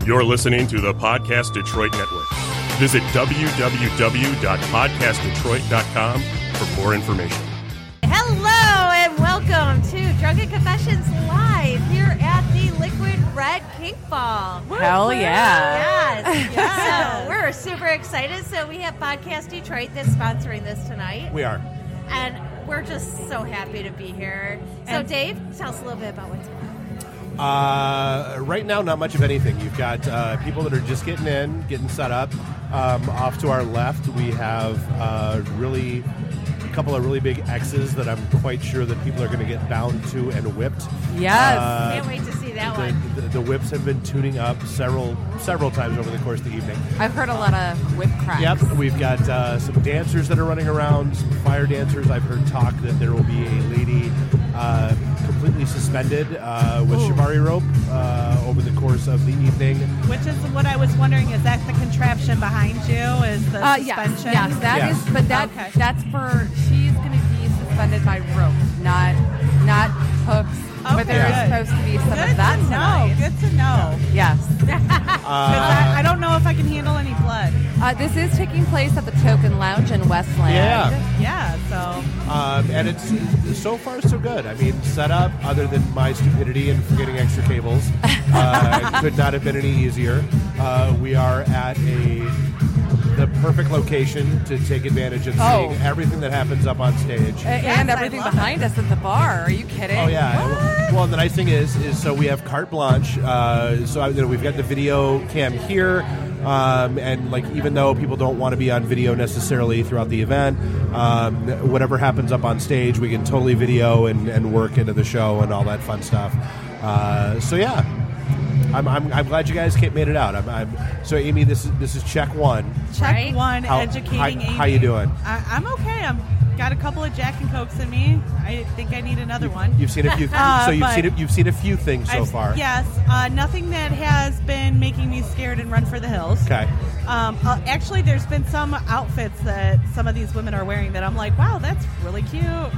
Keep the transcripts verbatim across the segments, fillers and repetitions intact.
You're listening to the Podcast Detroit Network. Visit w w w dot podcast detroit dot com for more information. Hello and welcome to Drunken Confessions Live here at the Liquid Red Kink Ball. Hell yeah. Yes. yes. So we're super excited. So we have Podcast Detroit that's sponsoring this tonight. We are. And we're just so happy to be here. So and Dave, tell us a little bit about what's going on. Uh, right now, not much of anything. You've got uh, people that are just getting in, getting set up. Um, off to our left, we have uh, really a couple of really big X's that I'm quite sure that people are going to get bound to and whipped. Yes. Uh, Can't wait to see that the, one. The, the whips have been tuning up several several times over the course of the evening. I've heard a lot of whip cracks. Yep. We've got uh, some dancers that are running around, some fire dancers. I've heard talk that there will be a lady uh, completely suspended uh, with Ooh. shibari rope uh, over the course of the evening. Which is what I was wondering, is that the contraption behind you? Is the Uh, yes, suspension? yes, that Yes. is, but that Okay. that's for, she's going to be suspended by rope, not not hooks. But there is Okay, good. supposed to be some Good of that to know. tonight. Good to know. Yes. Because I, I don't know if I can handle any blood. Uh, this is taking place at the Token Lounge in Westland. Yeah. Yeah, so. Um, and it's so far so good. I mean, set up, other than my stupidity and forgetting extra cables, uh, could not have been any easier. Uh, we are at a the perfect location to take advantage of Oh. seeing everything that happens up on stage. A- Yes, and I everything love behind us at the bar. Are you kidding? Oh yeah. Well, the nice thing is, is so we have carte blanche. Uh, so you know, we've got the video cam here, um, and like even though people don't want to be on video necessarily throughout the event, um, whatever happens up on stage, we can totally video and, and work into the show and all that fun stuff. Uh, so yeah. I'm, I'm, I'm glad you guys made it out. I'm, I'm, so, Amy, this is this is check one. Check Right. one, How- educating how- Amy. how you doing? I, I'm okay. I'm got a couple of Jack and Cokes in me. I think I need another one. You've seen a few. Uh, so you've but seen a, you've seen a few things so I've- far. Yes. Uh, nothing that has been making me scared and run for the hills. Okay. Um, uh, actually, there's been some outfits that some of these women are wearing that I'm like, wow, that's really cute.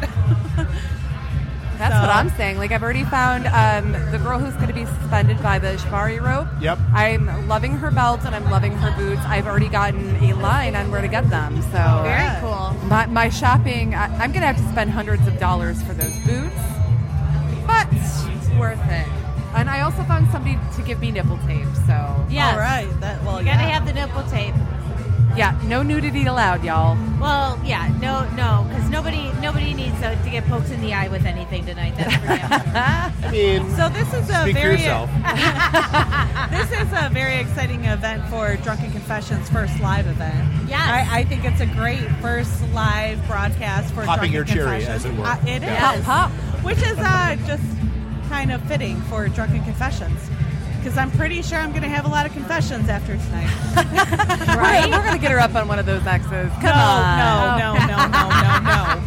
That's So- what I'm saying. Like, I've already found um, the girl who's going to be suspended by the shibari rope. Yep. I'm loving her belt and I'm loving her boots. I've already gotten a line on where to get them. So Very Yeah. cool. my, my shopping, I, I'm going to have to spend hundreds of dollars for those boots, but it's worth it. And I also found somebody to give me nipple tape. So Yes. All right. That well, You gotta yeah. have the nipple tape. yeah, no nudity allowed, y'all. Well, yeah, no, no, because nobody, nobody needs to, to get poked in the eye with anything tonight. That's for damn sure. I mean, So this is a speak for very yourself. this is a very exciting event for Drunken Confessions' first live event. Yes. I, I think it's a great first live broadcast for Popping Drunken your cherry, Confessions. as it were. Uh, it is, Yeah. Pop, pop. which is uh, just kind of fitting for Drunken Confessions. Because I'm pretty sure I'm going to have a lot of confessions after tonight. Right? We're going to get her up on one of those X's. Come no, on. no, no, no, no, no,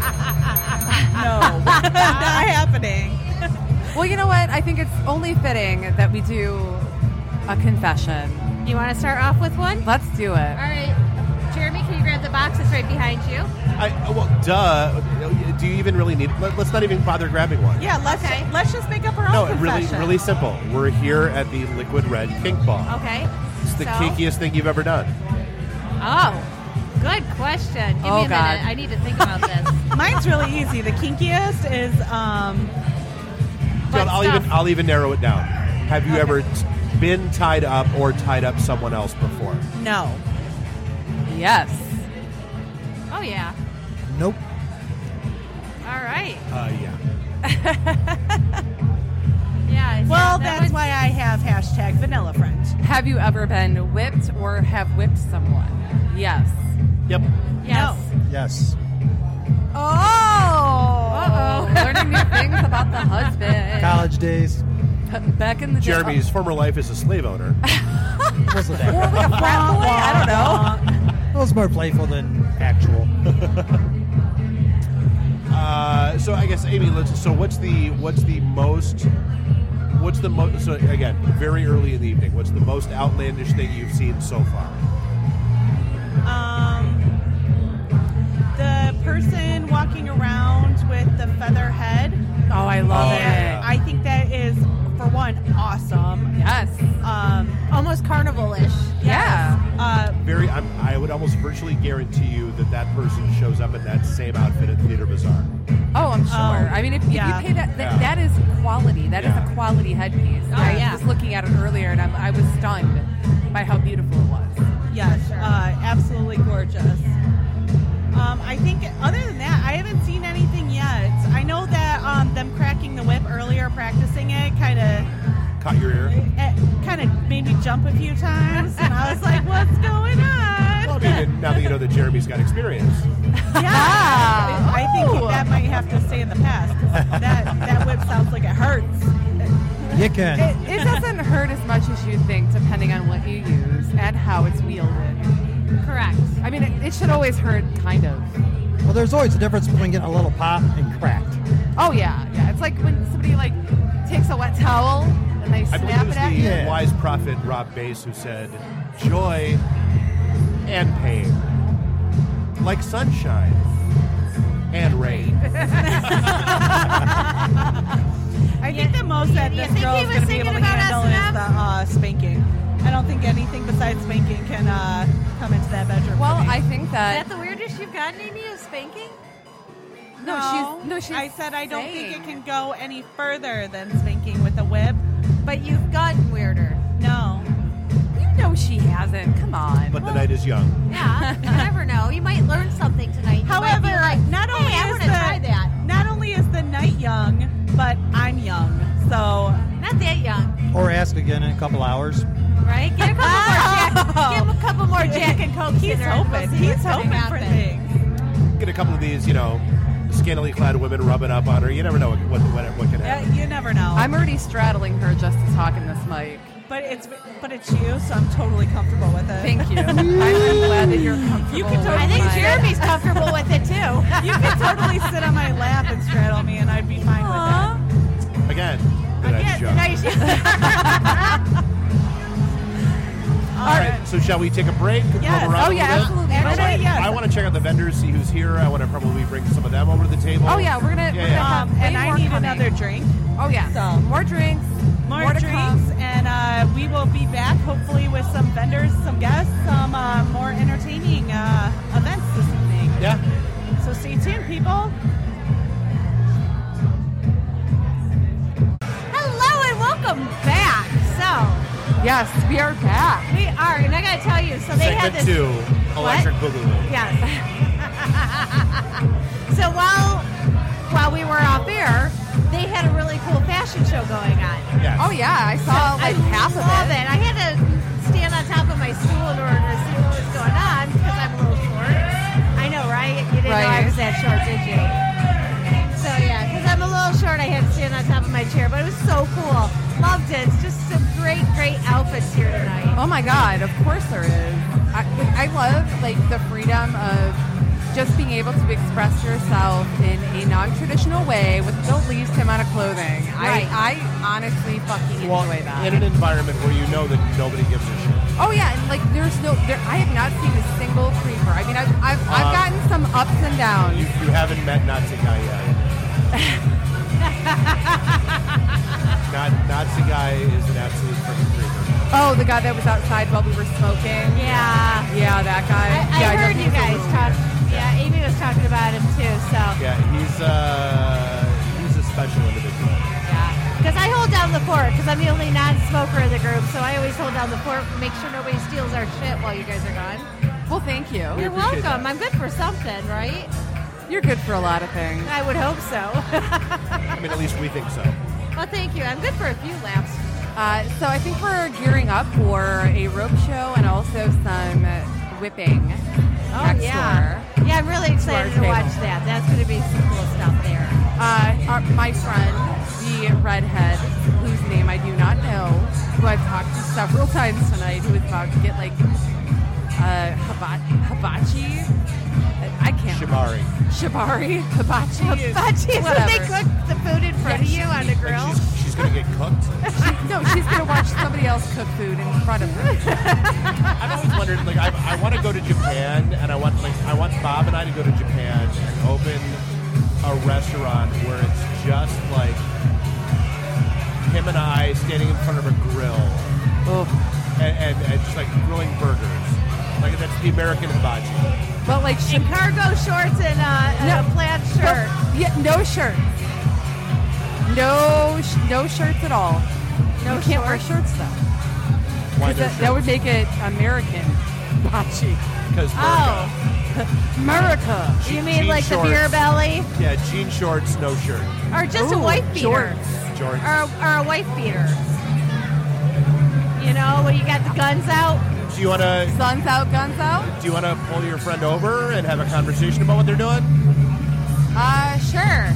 no. No. Not happening. Well, you know what? I think it's only fitting that we do a confession. You want to start off with one? Let's do All it. right. Jeremy, can you grab the box that's right behind you? I, well, duh. Do you even really need? Let, let's not even bother grabbing one. Yeah, let's Okay. let's just make up our No, own really, confession. really simple. We're here at the Liquid Red Kink Ball. Okay. It's the So- kinkiest thing you've ever done. Oh, good question. Give Oh, me a God. minute. I need to think about this. Mine's really easy. The kinkiest is um Butt I'll stuff. even I'll even narrow it down. Have you Okay. ever t- been tied up or tied up someone else before? no. Yes. Oh, yeah. Nope. All right. Uh, yeah. Yeah. Well, that that's was- why I have hashtag vanilla friend. Have you ever been whipped or have whipped someone? Yes. Yep. Yes. Yes. Oh. Uh-oh. Learning new things about the husband. College days. Back in the day. Jeremy's former life as a slave owner. Wasn't that Or like a frat boy? I don't know. It was more playful than actual. Uh, so I guess Amy, let's. So what's the what's the most what's the most? So again, very early in the evening. What's the most outlandish thing you've seen so far? Um, the person walking around with the feather head. Oh, I love Oh, it. yeah. I think that is, for one, awesome. Yes. Um, Oh, almost carnival-ish. Yeah. Uh, Very. I'm, I would almost virtually guarantee you that that person shows up in that same outfit at Theater Bazaar. Oh, I'm sure. Oh, I mean, if, if yeah. you pay that, that, Yeah. that is quality. That is Yeah. a quality headpiece. Oh, I yeah. was looking at it earlier, and I'm, I was stunned by how beautiful it was. yes, uh, absolutely gorgeous. Um, I think other than that, I haven't seen anything yet. I know that um, them cracking the whip earlier, practicing it, kind of Caught your ear. it kind of made me jump a few times, and I was like, "What's going on?" Well, I mean, and now that you know that Jeremy's got experience. Yeah, I think Ooh. that might have to stay in the past. 'Cause that that whip sounds like it hurts. You can. It, it doesn't hurt as much as you think, depending on what you use and how it's wielded. Correct. I mean, it, it should always hurt, kind of. Well, there's always a difference between getting a little pop and cracked. Oh yeah, yeah. It's like when somebody like takes a wet towel and they I believe it snap was it at the you. Yeah. wise prophet Rob Bass who said, "Joy and pain, like sunshine and rain." I think the most that you this think girl he is was going to be singing able to about handle S and is M? the uh, spanking. I don't think anything besides spanking can uh, come into that bedroom. Well, for me. I think Is that, that the weirdest you've gotten, Amy, is spanking? no, she's no, she's. I said I don't think it saying. can go any further than spanking with a whip. But you've gotten weirder. No. You know she hasn't. Come on. But the night is young. Yeah, you never know. You might learn something tonight. You However, might be like, not only hey, I is want the to try that. not only is the night young, but I'm young. So Not that young, Or ask again in a couple hours. right? Get a couple more Jack. Give him a couple more Jack and Coke. he's hoping. He's hoping for things. Get a couple of these, you know, scantily clad women rubbing up on her. You never know what what, what, what can Uh, happen. you never know. I'm already straddling her just to talk in this mic. but it's but it's you, so I'm totally comfortable with it. Thank you. I'm glad that you're comfortable. You can with I think my- Jeremy's comfortable with it too. You could totally sit on my lap and straddle me, and I'd be fine with Again, the night is Again, young. nice. All right, so shall we take a break? Yes. Move around Oh a yeah, little bit? absolutely. I Actually, want, yes. I want to check out the vendors, see who's here. I want to probably bring some of them over to the table. Oh yeah, we're gonna. Yeah, we're yeah. gonna Um, have way and I more need coming. another drink. Oh yeah, So- more drinks, More, more to drinks, come. and uh, we will be back hopefully with some vendors, some guests, some uh, more entertaining uh, events this evening. Yeah. So stay tuned, people. Hello and welcome back. So Yes, we are back. we are, and I gotta tell you, so they had Segment this. two, Electric Boogaloo. Yes. So while while we were off air, they had a really cool fashion show going on. Yes. Oh yeah, I saw like I half of love it. it. I had to stand on top of my stool in order to see what was going on because I'm a little short. I know, right? You didn't know I Right. was that short, did you? So yeah, because I'm a little short, I had to stand on top of my chair, but it was so cool. Loved it. It's just some great, great outfits here tonight. Oh my god, of course there is. I, I love like the freedom of just being able to express yourself in a non-traditional way with the least amount of clothing. Right. I, I honestly fucking Well, enjoy that. in an environment where you know that nobody gives a shit. Oh yeah, and like there's no, there, I have not seen a single creeper. I mean, I've, I've, I've Um, gotten some ups and downs. You, you haven't met Nazi guy yet. Not Nazi guy is an absolute freaking creeper. Oh, the guy that was outside while we were smoking. Yeah. Yeah, that guy. I, I yeah, heard know you he's a guys little talk. weird. Yeah, Amy was talking about him too. So Yeah, he's uh he's a special individual. yeah, because I hold down the fort because I'm the only non-smoker in the group. So I always hold down the fort, make sure nobody steals our shit while you guys are gone. Well, thank you. You're appreciate welcome. that. I'm good for something, right? You're good for a lot of things. I would hope so. I mean, at least we think so. Well, thank you. I'm good for a few laps. Uh, so I think we're gearing up for a rope show and also some whipping Oh next yeah, door. yeah. I'm really excited to table. watch that. That's going to be some cool stuff there. Uh, our, my friend, the redhead, whose name I do not know, who I've talked to several times tonight, who is about to get like uh, hiba- hibachi. I can't. Shibari. Shibari, hibachi, Hibachi is when whatever. they cook the food in front of you on the grill. Like she's, she's gonna get cooked. No, she's gonna watch somebody else cook food in front of her. I've always wondered, like, I, I want to go to Japan, and I want, like, I want Bob and I to go to Japan and open a restaurant where it's just like him and I standing in front of a grill, Oh, and, and, and just like grilling burgers. Like that's the American hibachi. But like sh- In cargo shorts and, uh, and No. a plaid shirt. yeah, no shirts. No, sh- no shirts at all. No you can't wear shorts? shirts though. Why 'Cause that, that would make it American hibachi. Because Oh, America. you mean jean like shorts. the beer belly? yeah, jean shorts, no shirt. Or just a Ooh, wife beater? shorts. Jordan. Or, or a wife beater? You know, when you got the guns out? Do you want to? Sun's out, guns out. Do you want to pull your friend over and have a conversation about what they're doing? Uh, sure.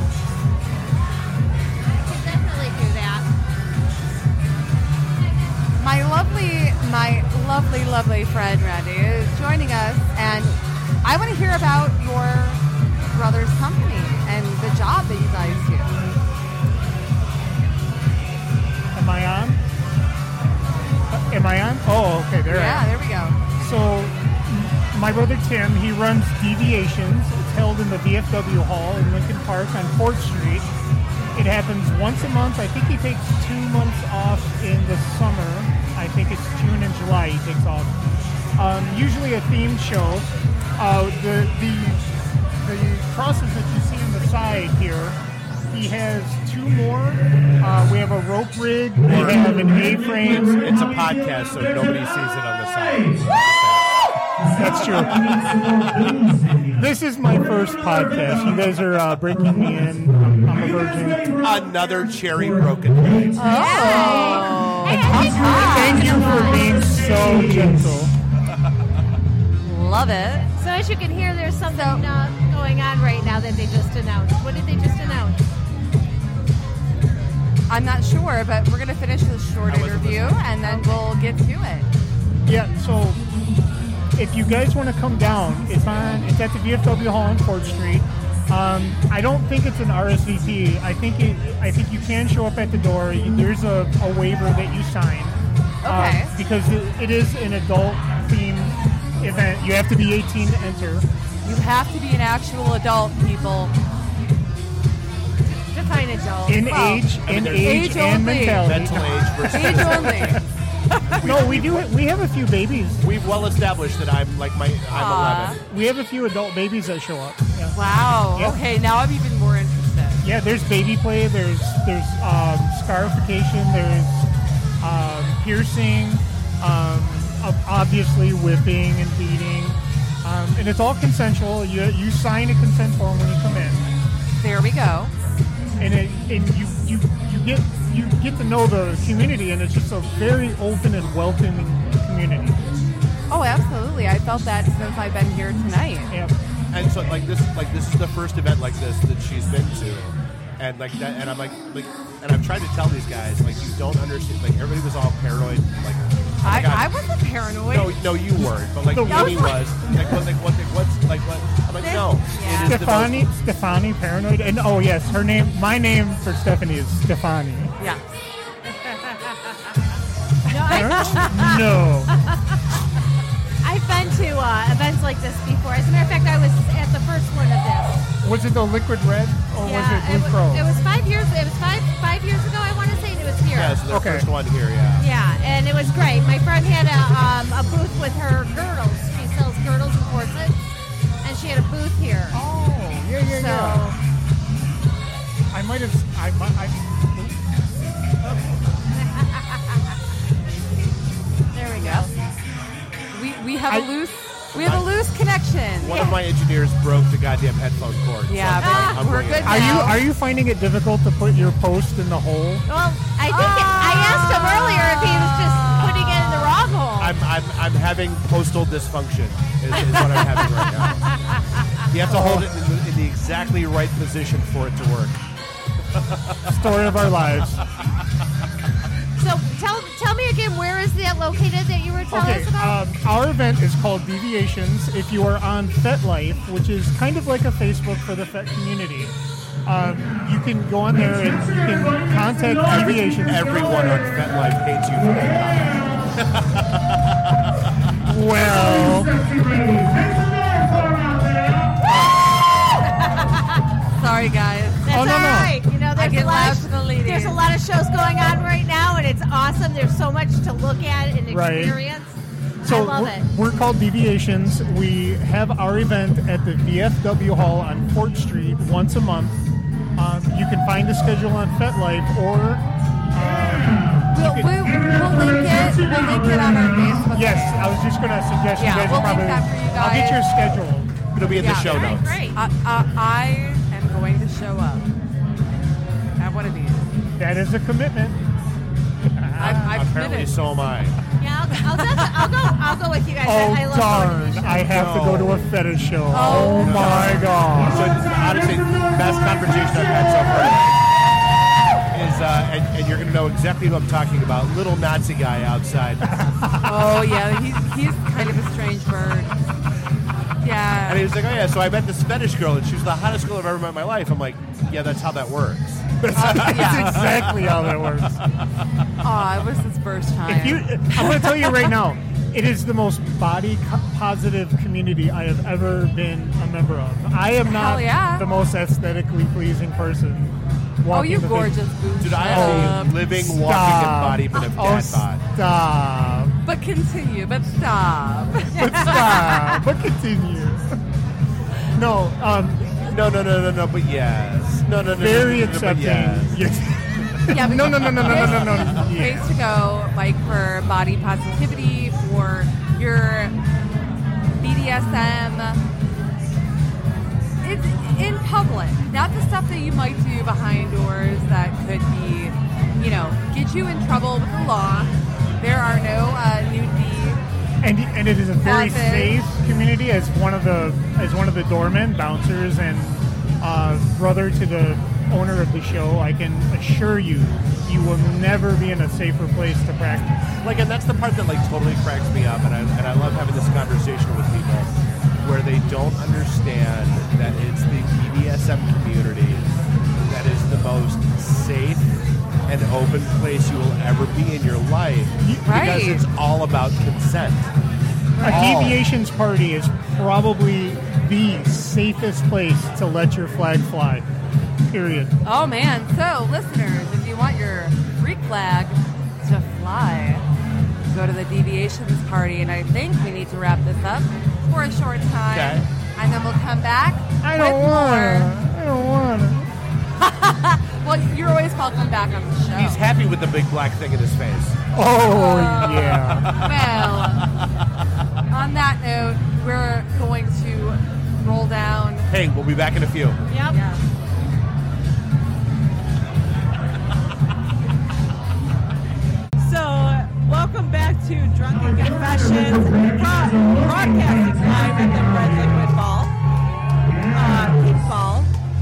I can definitely do that. My lovely, my lovely, lovely friend Randy is joining us, and I want to hear about your brother's company and the job that you guys do. Am I on? Uh, Am I on? Oh, okay, there I Yeah, am. there we go. So, m- my brother Tim, he runs Deviations. It's held in the V F W Hall in Lincoln Park on fourth Street. It happens once a month. I think he takes two months off in the summer. I think it's June and July he takes off. Um, usually a themed show. Uh, the, the, the crosses that you see on the side here, he has two more. Uh, we have a rope rig. We have an A-frame. It's a podcast, so nobody sees it on the side. That's true. This is my first podcast. You guys are uh, breaking me in. I'm, I'm a virgin. Another cherry broken. Guys. Oh, Thank you for being so gentle. love it. So as you can hear, there's something uh, going on right now that they just announced. What did they just announce? I'm not sure, but we're going to finish this short I wasn't interview, and then we'll get to it. Yeah, so if you guys want to come down, it's on. It's at the V F W Hall on fourth Street. Um, I don't think it's an R S V P. I think it. I think you can show up at the door. There's a, a waiver that you sign. Okay. Um, because it, it is an adult-themed event. You have to be eighteen to enter. You have to be an actual adult, people. Define adult. In Well, age, I mean, in there's age, age and only. mentality. Mental age versus. Age only. No, we do. We have a few babies. We've well established that I'm like my. I'm Aw. eleven. We have a few adult babies that show up. Yeah. Wow. Yep. Okay, now I'm even more interested. Yeah, there's baby play, there's there's um, scarification, there's um, piercing, um, ob- obviously whipping and beating, um, and it's all consensual. You you sign a consent form when you come in, There we go. and it, and you, you you get you get to know the community, and it's just a very open and welcoming community. Oh, absolutely. I felt that since I've been here tonight. Yeah. And so like this, like this is the first event like this that she's been to, and like that, and I'm like, like, and I've tried to tell these guys like you don't understand. Like everybody was all paranoid. Like oh my I, God. I wasn't paranoid. No, no, you weren't. But like The- Amy was. Like what? Like what? Like what's? Like what? I'm like no. Yeah. It is the Stefani, most, Stefani, paranoid, and oh yes, her name, my name for Stephanie is Stefani. Yeah. No, I, No. I've been to uh, events like this before. As a matter of fact, I was at the first one of this. Was it the Liquid Red or was it Blue wa- Crow? it was five years. It was five five years ago. I want to say and it was here. yeah, so the Okay. first one here. Yeah. Yeah, and it was great. My friend had a um, a booth with her girdles. She sells girdles and corsets, and she had a booth here. Oh, yeah, yeah, so yeah. I might have. I might. I, there we go. We we have I- a loose we have a loose connection. One of my engineers broke the goddamn headphone cord. so Yeah, I'm- but I'm we're bringing good it. are you now. are you finding it difficult to put your post in the hole? Well, I think it, I asked him earlier if he was just putting it in the wrong hole. I'm, I'm, I'm having postal dysfunction is, is what I'm having right now. You have to hold it in the, in the exactly right position for it to work. Story of our lives. So tell tell me again, where is that located that you were telling Okay, us about? um, our event is called Deviations. If you are on FetLife, which is kind of like a Facebook for the Fet community, um, you can go on there and you can contact Deviations. Everyone on FetLife hates you for that comment. Well, Sorry guys. That's oh, no, all no. right. You know, I there's get a lot loud of, to the ladies. there's a lot of shows going on right now, and it's awesome. There's so much to look at and Right. experience. So I love we're, it. we're called Deviations. We have our event at the V F W Hall on Fort Street once a month. Um, you can find the schedule on FetLife or um, We'll, we, we'll link it. We'll link it on our Facebook. yes, I was just going to suggest Yeah, you guys we'll probably. link that for you I'll get guys. your schedule. It'll be in Yeah. the show All right, notes. Great. I, I, I am going to show up at one of these. That is a commitment. I, I've Apparently, committed. so am I. Yeah, I'll, I'll, definitely- I'll go. I'll go with you guys. Oh I, I love going darn! to the show. I have to go to a fetish show. Oh, Oh, my So god! it's honestly best conversation I've had so far is, uh, and, and you're going to know exactly who I'm talking about. Little Nazi guy outside, Oh yeah, he's he's kind of a strange bird. Yeah. and he was like, "Oh yeah." So I met this fetish girl, and she was the hottest girl I've ever met in my life. I'm like, "Yeah, that's how that works." Uh, That's yeah. exactly how that works. Oh, it was his first time. If you, I'm going to tell you right now, it is the most body co- positive community I have ever been a member of. I am not Hell yeah. the most aesthetically pleasing person. oh, walking you the gorgeous boob. Dude, I Shut am up. the living, walking Stop. embodiment of Oh, dad bod. stop. But continue. But stop. But stop. But continue. No, um, No, no, no, no, no, but yes. No, no, no, very no, no, no, but accepting. yes. Yes. Yeah, but No, no, no, no, no, no, no, no. Place Yeah. to go, like for body positivity, for your B D S M. It's in public, not the stuff that you might do behind doors that could be, you know, get you in trouble with the law. There are no uh, nudity. And and it is a very Closet. safe community. As one of the as one of the doormen, bouncers, and uh, brother to the owner of the show, I can assure you, you will never be in a safer place to practice. Like, and that's the part that like totally cracks me up, and I and I love having this conversation with people where they don't understand that it's the B D S M community that is the most safe and open place you will ever be in your life, Right. because it's all about consent. A All. deviations party is probably the safest place to let your flag fly. Period. Oh man! So, listeners, if you want your freak flag to fly, go to the Deviations party, and I think we need to wrap this up for a short time, Okay. and then we'll come back I with don't more. wanna. I don't wanna. Well, you're always welcome back on the show. He's happy with the big black thing in his face. Oh yeah. Well, on that note, we're going to roll down. Hey, we'll be back in a few. Yep. Yeah. So, welcome back to Drunken Confessions, bro- broadcasting live at the Red Liquid Ball, uh, Pink Ball.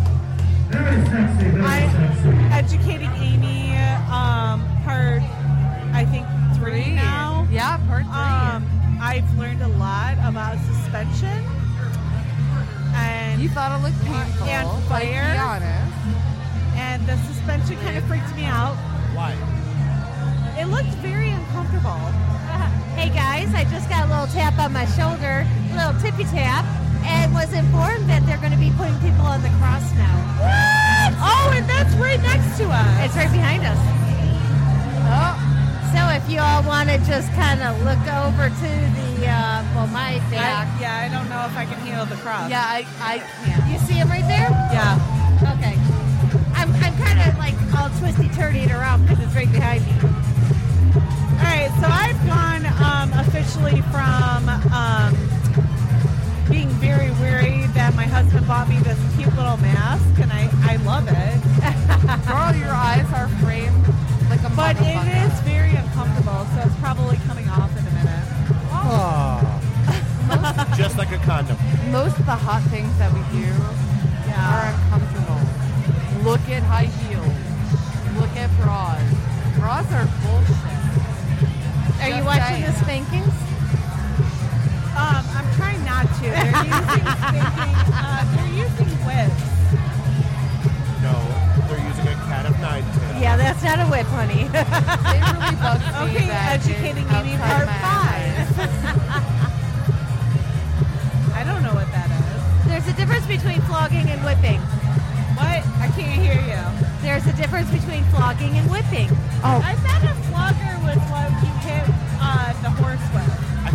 I'm educating Amy, um, part, I think, three now. Yeah, part three. Um, I've learned a lot about suspension. And you thought it looked painful. and but be fire. honest. and the suspension kind of freaked me out. Why? It looked very uncomfortable. Hey guys, I just got a little tap on my shoulder, a little tippy tap, and was informed that they're going to be putting people on the cross now. What? Oh, and that's right next to us. It's right behind us. Oh, So if you all want to just kind of look over to the, uh, well, my back. I, yeah, I don't know if I can handle the cross. yeah, I, I can't. You see him right there? Yeah. Okay. I'm, I'm kind of like all twisty-turny it around because it's right behind me. All right, so I've gone um, officially from um, being very weary that my husband bought me this cute little mask, and I, I love it. Girl, your eyes are framed like a But it motherfucker. is very uncomfortable, so it's probably coming off in a minute. Oh. Just like a condom. Most of the hot things that we do are Yeah. uncomfortable. Look at high heels. Look at bras. Bras are bullshit. Are you Just watching saying. the spankings? Um, I'm trying not to. They're using spanking, uh, they're using whips. No, they're using a cat of nine tails. Yeah, that's not a whip, honey. It really bugs me Okay, that educating it's Amy outside part my five. eyes. I don't know what that is. There's a difference between flogging and whipping. What? I can't hear you. There's a difference between flogging and whipping. I met a flogger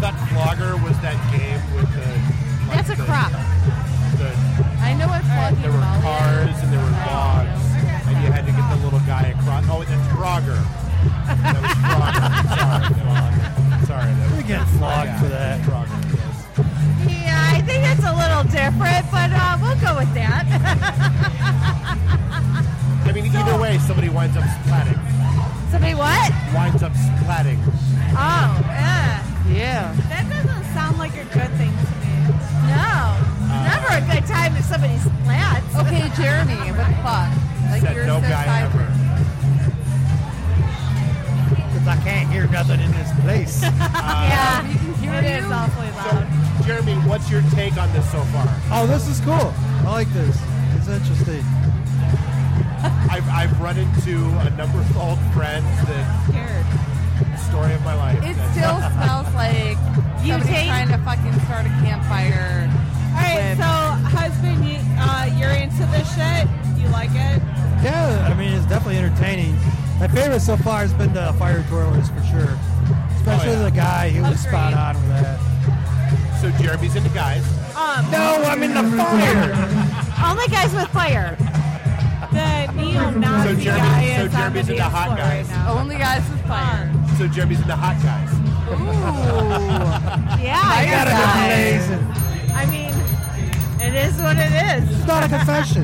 thought Flogger was that game with the. Like That's a the, crop. The, I know what flogging there were Molly cars is. and there were logs, and you had to get the little guy across. Oh, that's Frogger. That was Frogger. Sorry, Flogger. Sorry, that was You're getting flogged for that. Frogger. Yes. Yeah, I think it's a little different, but uh, we'll go with that. I mean, either way, somebody winds up splatting. Somebody what? Winds up splatting. Oh, yeah. Yeah. That doesn't sound like a good thing to me. No. Never a good time if somebody splats. Okay, Jeremy, what the fuck? Like Said you're no so guy cyber. ever. Because I can't hear nothing in this place. Yeah. We can hear It you. is awfully So, loud. Jeremy, what's your take on this so far? Oh, this is cool. I like this. It's interesting. I've, I've run into a number of old friends that Scared. story of my life. It That's- still smells like You somebody take- trying to fucking start a campfire. All right, with- so husband, you, uh, you're into this shit? You like it? Yeah, I mean, it's definitely entertaining. My favorite so far has been the fire twirlers for sure. Especially Oh, yeah. the guy, he was Agreed. spot on with that. So Jeremy's into guys. Um, No, I'm in the fire! Only guys with fire. the neo-Nazi So Jeremy- guy so is on Jeremy's the into dance hot floor guys. right now. Only guys with fire. So Jeremy's into hot guys. Ooh. Yeah, I Gotta guys. be amazing. I mean, it is what it is. It's not a confession.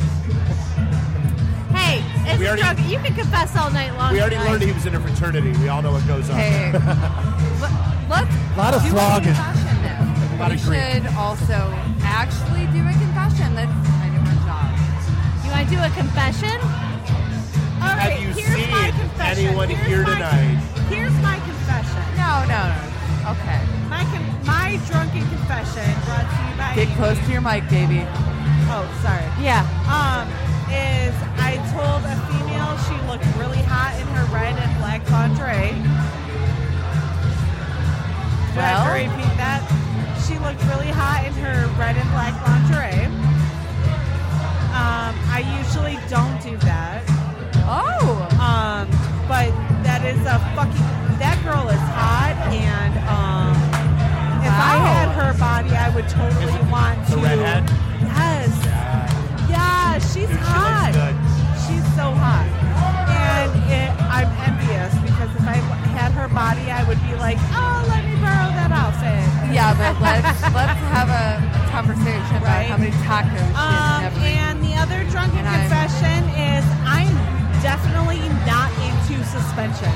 Hey, it's We a already- drug. You can confess all night long. We already guys. learned he was in a fraternity. We all know what goes on. Hey, let- let's A lot of do flogging. a confession now. lot We of grief. should also actually do a confession. That's kind of our job. You want to do a confession? All Have right, you here's seen my confession. anyone Here's here my- tonight? Here's my confession. No, no, no. Okay. My con- my drunken confession brought to you by Get close to your mic, baby. Oh, sorry. Yeah. Um, is I told a female she looked really hot in her red and black lingerie. Do I have to Well? repeat that? She looked really hot in her red and black lingerie. Um, I usually don't do that. Oh. Um, but that is a fucking, that girl is hot, and um, if I Wow. had her body, I would totally Is it want the to. redhead? Yes. Yeah, she's Dude, she hot. looks good. She's so hot. And it, I'm envious because if I had her body, I would be like, oh, let me borrow that outfit. Yeah, but let's let's have a conversation about Right. how many tacos she's Um, never and the other drunken And I'm- confession is I'm definitely not into suspension.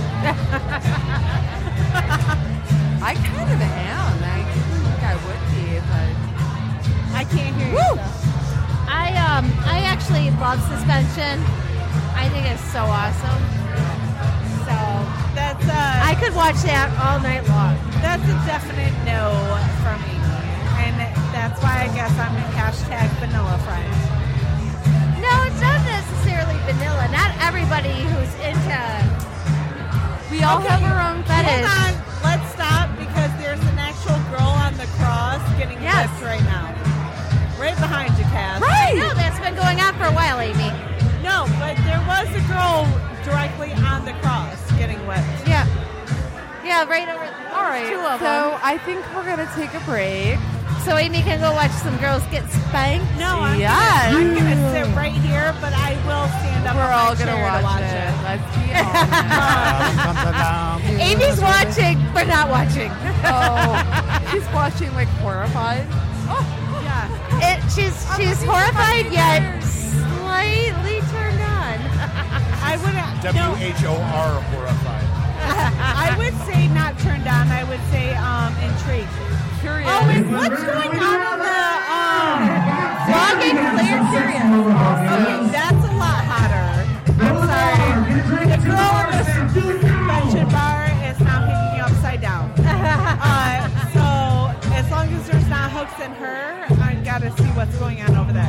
I kind of am. I didn't think I would be, but I can't hear you. Woo! Steph. I um I actually love suspension. I think it's so awesome. So That's uh, I could watch that all night long. that's a definite no from me, and that's why I guess I'm a hashtag vanilla friend. No, it's not necessarily vanilla. Not everybody who's into we all Okay. have our own Hold fetish. on, let's stop because there's an actual girl on the cross getting Yes. whipped right now, right behind you, Cass. Right. No, that's been going on for a while, Amy. No, but there was a girl directly on the cross getting whipped. Yeah. Yeah, right over. All right. Two of so them. I think we're gonna take a break. So Amy can go watch some girls get spanked. No, I'm, Yes. gonna, I'm gonna sit right here, but I will stand up. We're on my all gonna chair watch, to watch it. it. Let's be honest. Amy's watching, but not watching. Oh, she's watching like horrified. Yeah. It, she's she's horrified yet slightly turned on. I would W no, H O R horrified. I would say not turned on. I would say um intrigued. Curious. Oh, and what's going